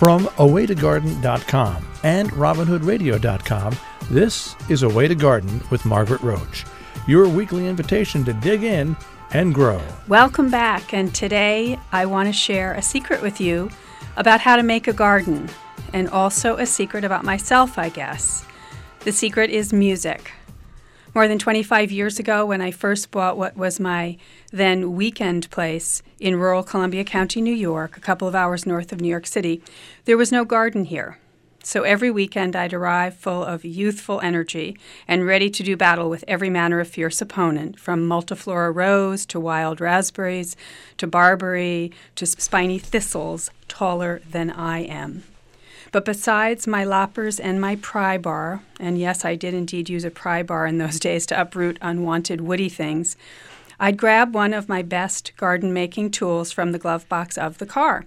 From awaytogarden.com and robinhoodradio.com, this is A Way to Garden with Margaret Roach, your weekly invitation to dig in and grow. Welcome back, and today I want to share a secret with you about how to make a garden, and also a secret about myself, I guess. The secret is music. More than 25 years ago, when I first bought what was my then weekend place in rural Columbia County, New York, a couple of hours north of New York City, there was no garden here. So every weekend I'd arrive full of youthful energy and ready to do battle with every manner of fierce opponent, from multiflora rose to wild raspberries to barberry to spiny thistles taller than I am. But besides my loppers and my pry bar, and yes, I did indeed use a pry bar in those days to uproot unwanted woody things, I'd grab one of my best garden-making tools from the glove box of the car.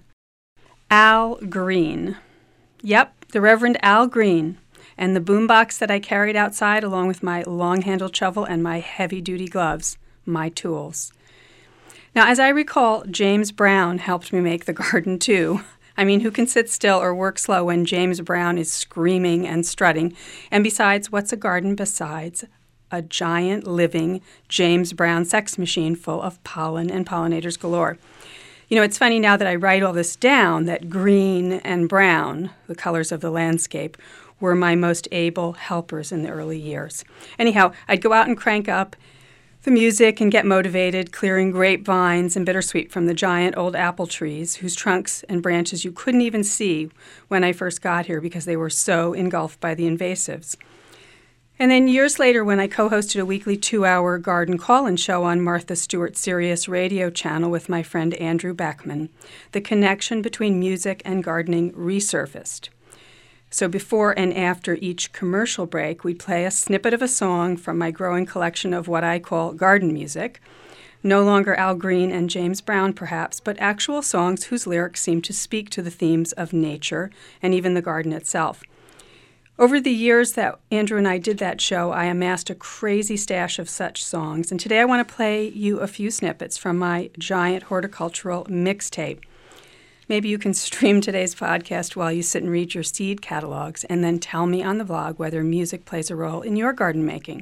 Al Green. Yep, the Reverend Al Green, and the boombox that I carried outside along with my long-handled shovel and my heavy-duty gloves, my tools. Now, as I recall, James Brown helped me make the garden too. I mean, who can sit still or work slow when James Brown is screaming and strutting? And besides, what's a garden besides a giant living James Brown sex machine full of pollen and pollinators galore? You know, it's funny now that I write all this down that green and brown, the colors of the landscape, were my most able helpers in the early years. Anyhow, I'd go out and crank up the music and get motivated, clearing grapevines and bittersweet from the giant old apple trees whose trunks and branches you couldn't even see when I first got here because they were so engulfed by the invasives. And then years later, when I co-hosted a weekly 2-hour garden call-in show on Martha Stewart's Sirius radio channel with my friend Andrew Beckman, the connection between music and gardening resurfaced. So before and after each commercial break, we'd play a snippet of a song from my growing collection of what I call garden music. No longer Al Green and James Brown, perhaps, but actual songs whose lyrics seem to speak to the themes of nature and even the garden itself. Over the years that Andrew and I did that show, I amassed a crazy stash of such songs, and today I want to play you a few snippets from my giant horticultural mixtape. Maybe you can stream today's podcast while you sit and read your seed catalogs and then tell me on the blog whether music plays a role in your garden making.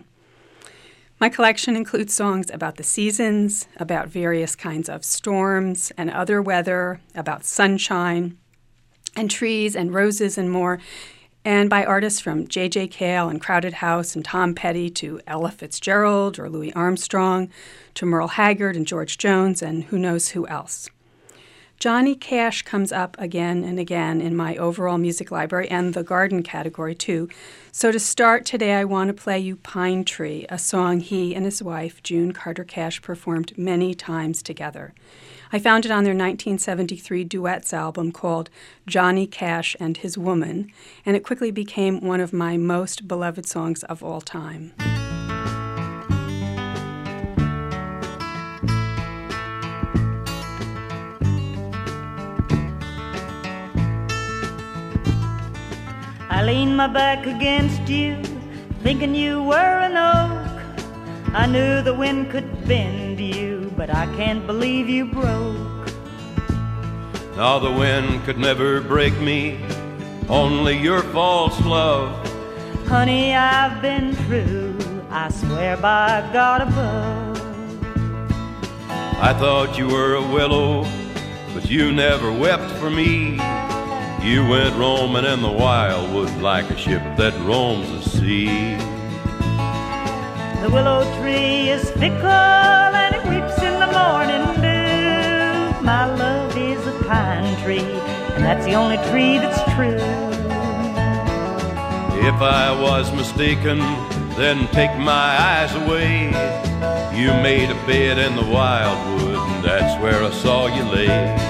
My collection includes songs about the seasons, about various kinds of storms and other weather, about sunshine and trees and roses and more, and by artists from J.J. Cale and Crowded House and Tom Petty to Ella Fitzgerald or Louis Armstrong to Merle Haggard and George Jones and who knows who else. Johnny Cash comes up again and again in my overall music library and the garden category too. So to start today, I want to play you Pine Tree, a song he and his wife, June Carter Cash, performed many times together. I found it on their 1973 duets album called Johnny Cash and His Woman, and it quickly became one of my most beloved songs of all time. I leaned my back against you, thinking you were an oak. I knew the wind could bend you, but I can't believe you broke. Now the wind could never break me, only your false love. Honey, I've been true, I swear by God above. I thought you were a willow, but you never wept for me. You went roaming in the wildwood like a ship that roams the sea. The willow tree is fickle and it weeps in the morning dew. My love is a pine tree, and that's the only tree that's true. If I was mistaken, then take my eyes away. You made a bed in the wildwood, and that's where I saw you lay.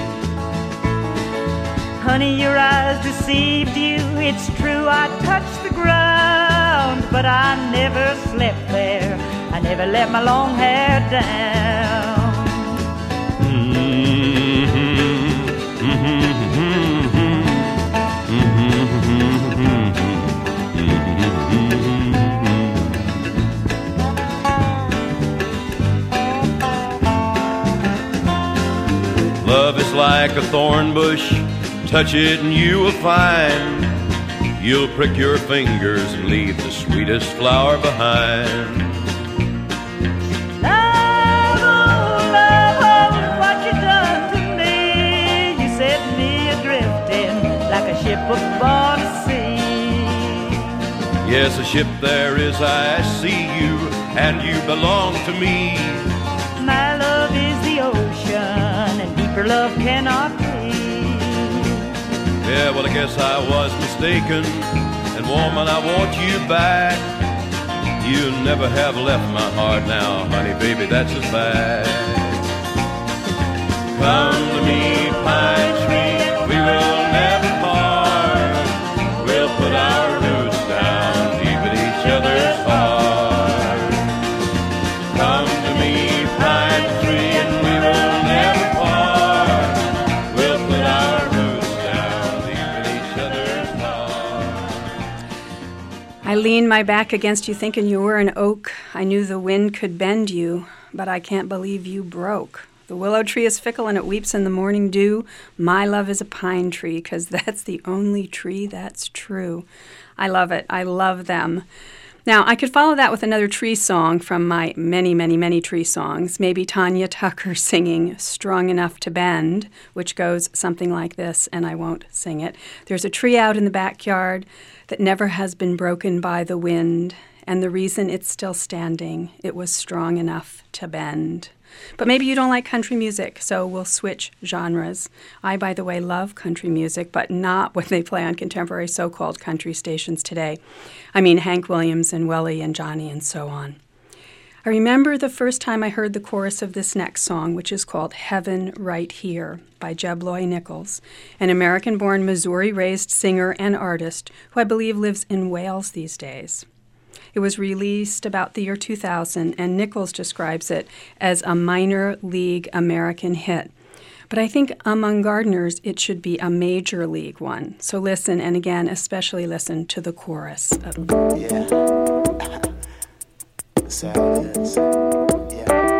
Honey, your eyes deceived you. It's true, I touched the ground, but I never slept there. I never let my long hair down. Love is like a thorn bush touch it and you will find you'll prick your fingers and leave the sweetest flower behind. Love, oh, love, oh, what you done to me. You set me adrifting like a ship upon the sea. Yes, a ship there is, I see you, and you belong to me. My love is the ocean, and deeper love cannot be. Yeah, well, I guess I was mistaken, and woman, I want you back. You never have left my heart now, honey, baby, that's a fact. Come to me, pine tree, we will never part. We'll put our roots down deep in each other's heart. Come to me, pine tree, and we will never part. We'll put our roots down deep in each other's heart. I leaned my back against you thinking you were an oak. I knew the wind could bend you, but I can't believe you broke. The willow tree is fickle and it weeps in the morning dew. My love is a pine tree, 'cause that's the only tree that's true. I love it. I love them. Now, I could follow that with another tree song from my many, many, many tree songs. Maybe Tanya Tucker singing Strong Enough to Bend, which goes something like this, and I won't sing it. There's a tree out in the backyard that never has been broken by the wind, and the reason it's still standing, it was strong enough to bend. But maybe you don't like country music, so we'll switch genres. I, by the way, love country music, but not what they play on contemporary so-called country stations today. I mean Hank Williams and Willie and Johnny and so on. I remember the first time I heard the chorus of this next song, which is called Heaven Right Here by Jeb Loy Nichols, an American-born, Missouri-raised singer and artist who I believe lives in Wales these days. It was released about the year 2000, and Nichols describes it as a minor league American hit. But I think among gardeners, it should be a major league one. So listen, and again, especially listen to the chorus. Yeah. That's how it is. Yeah.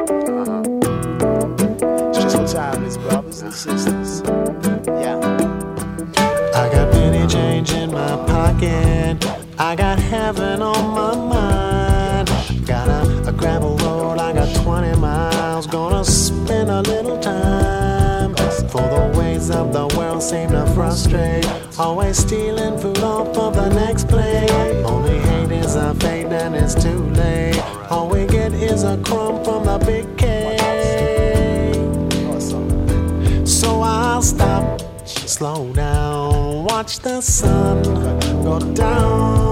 It's just what time is, brothers and sisters. Yeah. I got penny change in my pocket. I got heaven on my mind. Got a gravel road, I got 20 miles. Gonna spend a little time. For the ways of the world seem to frustrate. Always stealing food off of the next plate. Only hate is a fate and it's too late. All we get is a crumb from the big cake. So I'll stop, slow down, watch the sun go down.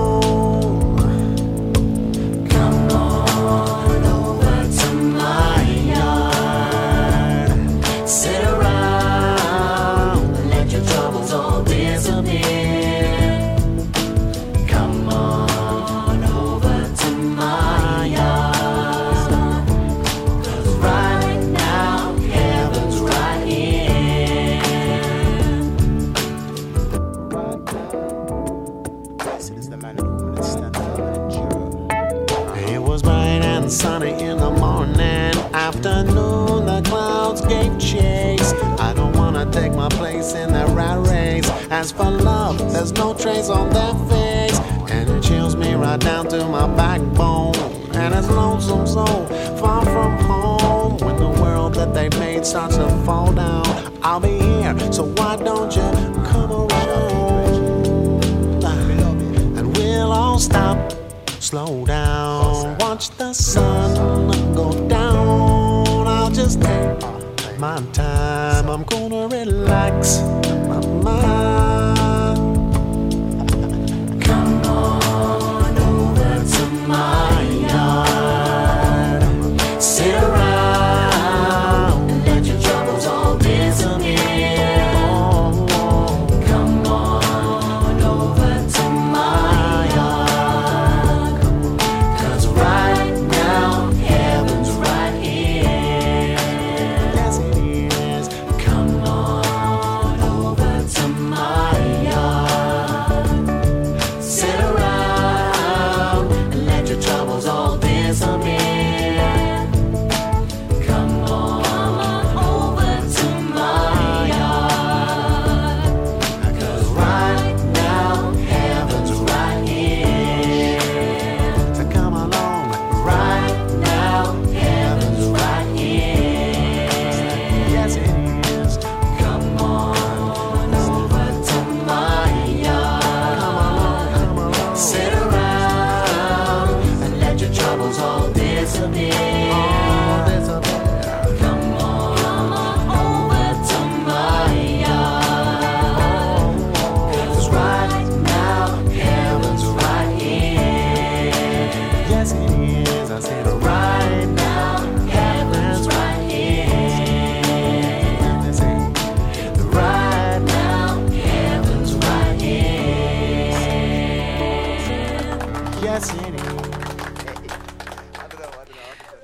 Come on over to my yard. Sit around and let your troubles all disappear. Come on over to my yard. 'Cause right now heaven's right here. It was bright and sunny in the morning. Afternoon, the clouds gave chase. I don't wanna take my place in that rat race. As for love, there's no trace on their face. And it chills me right down to my backbone. And it's lonesome so far from home. When the world that they made starts to fall down, I'll be here, so why don't you come around? And we'll all stop, slow down, watch the sun go down. I'll just take my time, I'm gonna relax my mind. Come on over to my yard. Sit around and let your troubles all disappear. Come on over to my yard. 'Cause right now heaven's right here. Yes it is. Come on over to my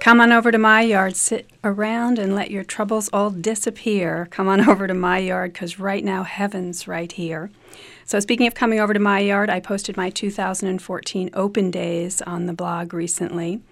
Come on over to my yard, sit around and let your troubles all disappear. Come on over to my yard, because right now heaven's right here. So speaking of coming over to my yard, I posted my 2014 open days on the blog recently.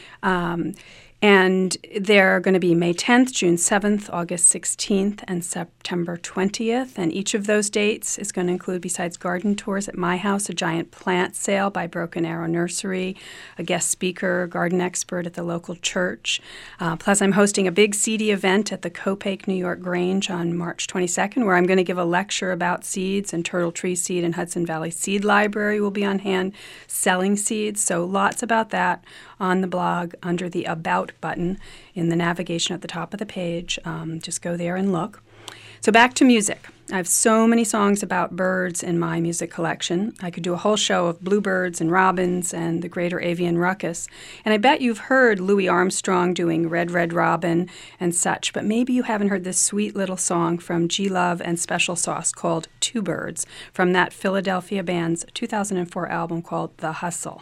And they're going to be May 10th, June 7th, August 16th, and September 20th. And each of those dates is going to include, besides garden tours at my house, a giant plant sale by Broken Arrow Nursery, a guest speaker, garden expert at the local church. Plus, I'm hosting a big seedy event at the Copake New York Grange on March 22nd, where I'm going to give a lecture about seeds, and Turtle Tree Seed and Hudson Valley Seed Library will be on hand selling seeds. So lots about that on the blog under the About button in the navigation at the top of the page. Just go there and look. So back to music. I have so many songs about birds in my music collection. I could do a whole show of bluebirds and robins and the greater avian ruckus. And I bet you've heard Louis Armstrong doing Red, Red Robin and such, but maybe you haven't heard this sweet little song from G Love and Special Sauce called Two Birds from that Philadelphia band's 2004 album called The Hustle.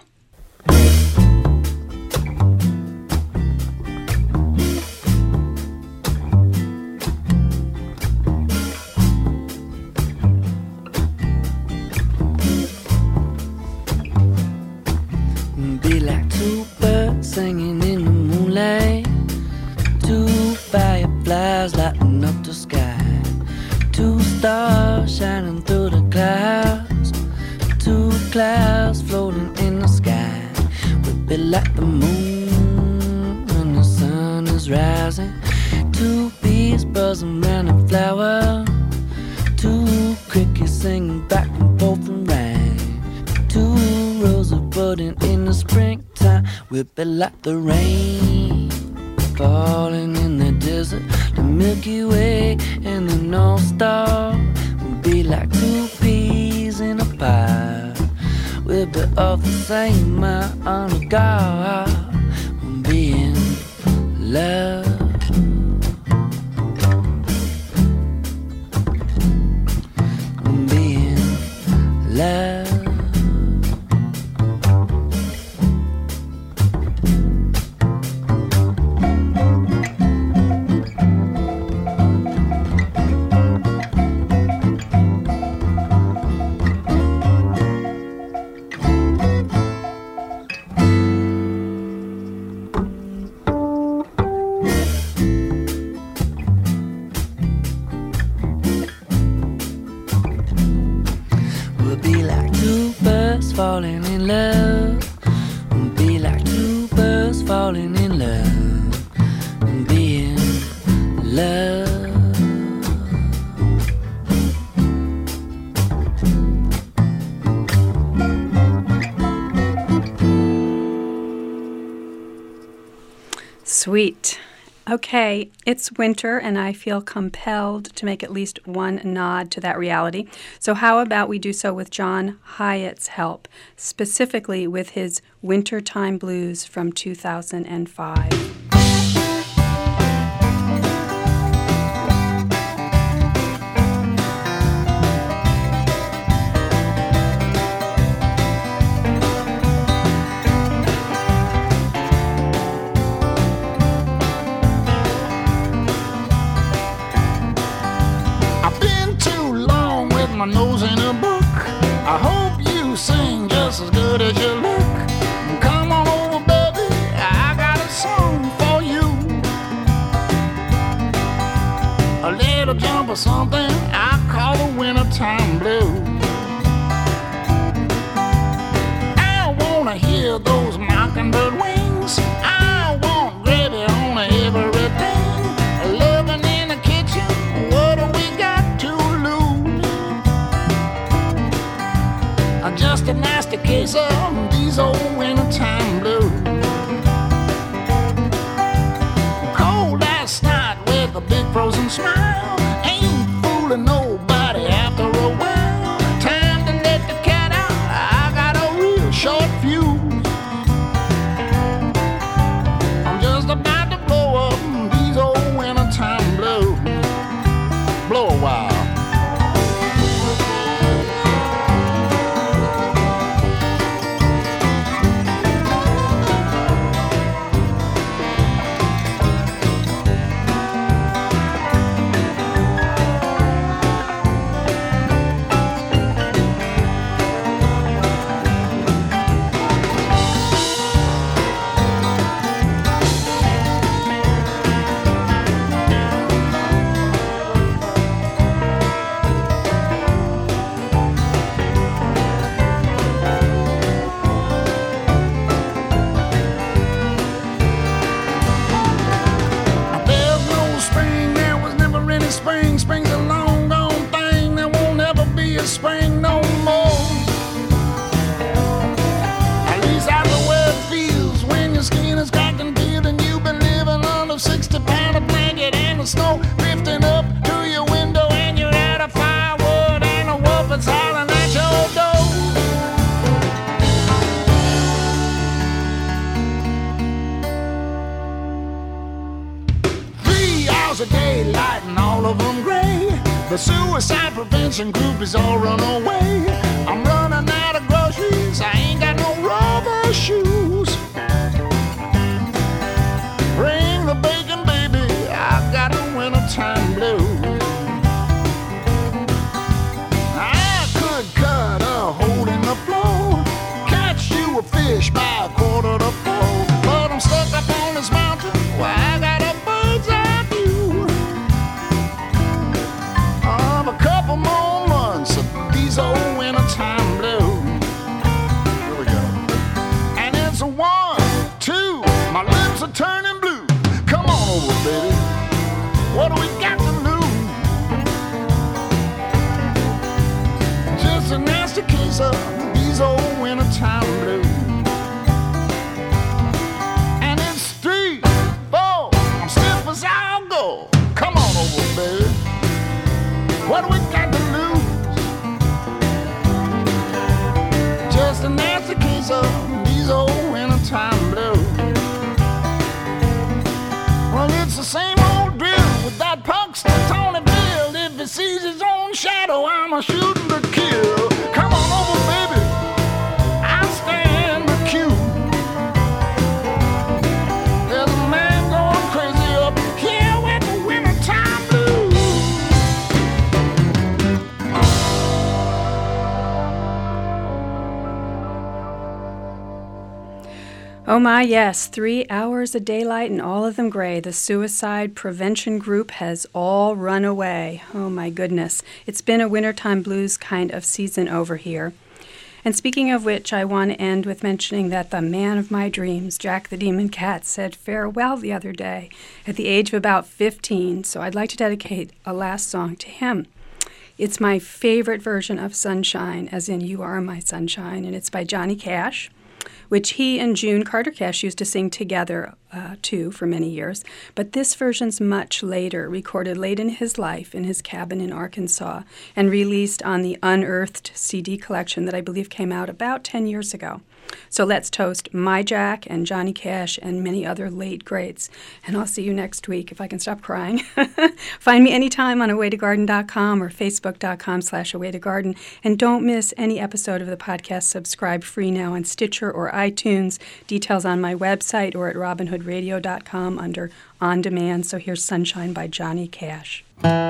Be like two birds singing in the moonlight, two fireflies lighting up the sky, two stars shining through the clouds, two clouds floating in the sky. We'll be like the moon when the sun is rising, two bees buzzing around a flower, two crickets singing back and forth and rhyme, two roses budding in the springtime. We'll be like the rain falling in the desert, the Milky Way and the North Star. We'll be like two peas in a pie. We'll be all the same, my honor God. We'll be in love. We'll be in love. Falling in love, and be like two birds falling in love, and be in love. Sweet. Okay, it's winter, and I feel compelled to make at least one nod to that reality. So how about we do so with John Hiatt's help, specifically with his Wintertime Blues from 2005. My nose in a book. I hope you sing just as good as you look. Come on over, baby, I got a song for you. A little jump or something I call the wintertime blues. I wanna hear those mockingbird wings. I want gravy on everything. Living in the kitchen, what do we got to lose? Just a nasty case of these old wintertime blues. Cold last night with a big frozen smile. Ain't fooling nobody after a while. Time to let the cat out, I got a real short fuse. I'm just about to blow up these old wintertime blues. Blow a while. it's spring no more. At least that's the way it feels when your skin is cracked and peeled and you've been living under 60-pound of blanket and the snow drifting up to your window and you're out of firewood and a wolf is howling at your door. 3 hours a day, light and all of them gray. The suicide prevention group is all run away. I'm running out of groceries, I ain't got no rubber shoes. Bring the bacon, baby, I got the wintertime blues. I could cut a hole in the floor, catch you a fish by 3:45, but I'm stuck up on this mountain where I got a bird's eye view of a couple more months of these old wintertime blues. Here we go. And it's a 1, 2, my lips are turning blue. Come on over, baby. What do we got to lose? Just a nasty case of these old wintertime blues. And it's 3, 4, I'm stiff as I'll go. Come on over, baby. What do we got to lose? Just a nasty case of these old wintertime blues. Well, it's the same old drill with that Punxsutawney Bill. If he sees his own shadow, I'm a shooting to kill. Come on over, baby. I stand accused. There's a man going crazy up here with the wintertime blues. Oh my, yes, 3 hours of daylight and all of them gray. The suicide prevention group has all run away. Oh my goodness. It's been a wintertime blues kind of season over here. And speaking of which, I want to end with mentioning that the man of my dreams, Jack the Demon Cat, said farewell the other day at the age of about 15. So I'd like to dedicate a last song to him. It's my favorite version of Sunshine, as in You Are My Sunshine, and it's by Johnny Cash, which he and June Carter Cash used to sing together, too, for many years. But this version's much later, recorded late in his life in his cabin in Arkansas, and released on the Unearthed CD collection that I believe came out about 10 years ago. So let's toast my Jack and Johnny Cash and many other late greats. And I'll see you next week if I can stop crying. Find me anytime on awaytogarden.com or facebook.com/awaytogarden. And don't miss any episode of the podcast. Subscribe free now on Stitcher or iTunes. Details on my website or at robinhoodradio.com under On Demand. So here's Sunshine by Johnny Cash.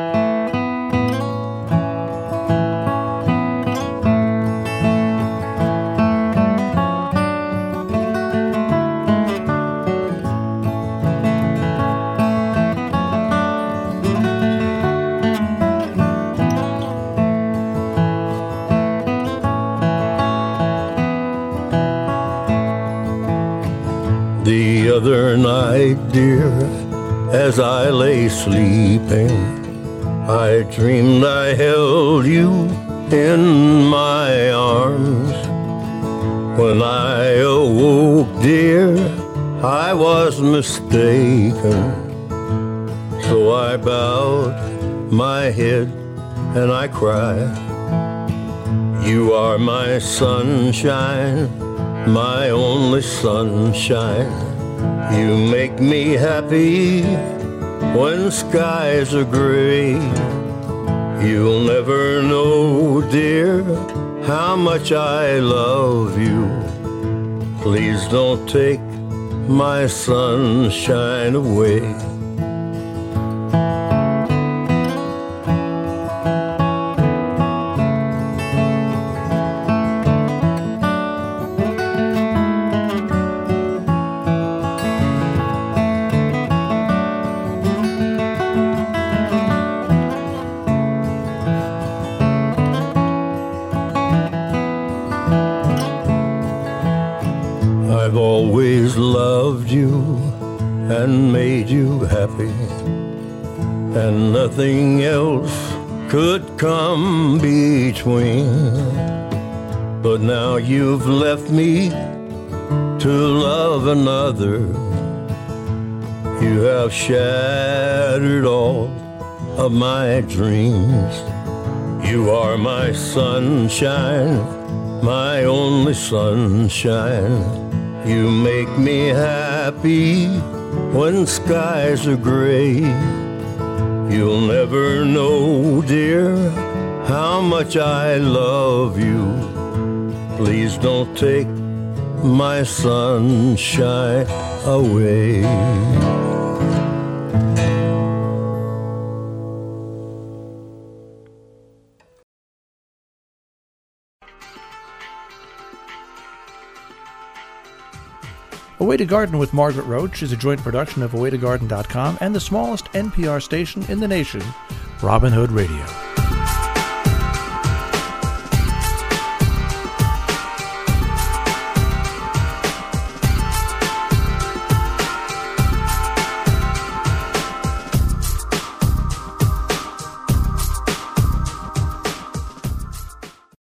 The other night, dear, as I lay sleeping, I dreamed I held you in my arms. When I awoke, dear, I was mistaken. So I bowed my head and I cried. You are my sunshine, my only sunshine. You make me happy when skies are gray. You'll never know, dear, how much I love you. Please don't take my sunshine away. I've always loved you and made you happy, and nothing else could come between. But now you've left me to love another. You have shattered all of my dreams. You are my sunshine, my only sunshine. You make me happy when skies are gray. You'll never know, dear, how much I love you. Please don't take my sunshine away. A Way to Garden with Margaret Roach is a joint production of awaytogarden.com and the smallest NPR station in the nation, Robin Hood Radio.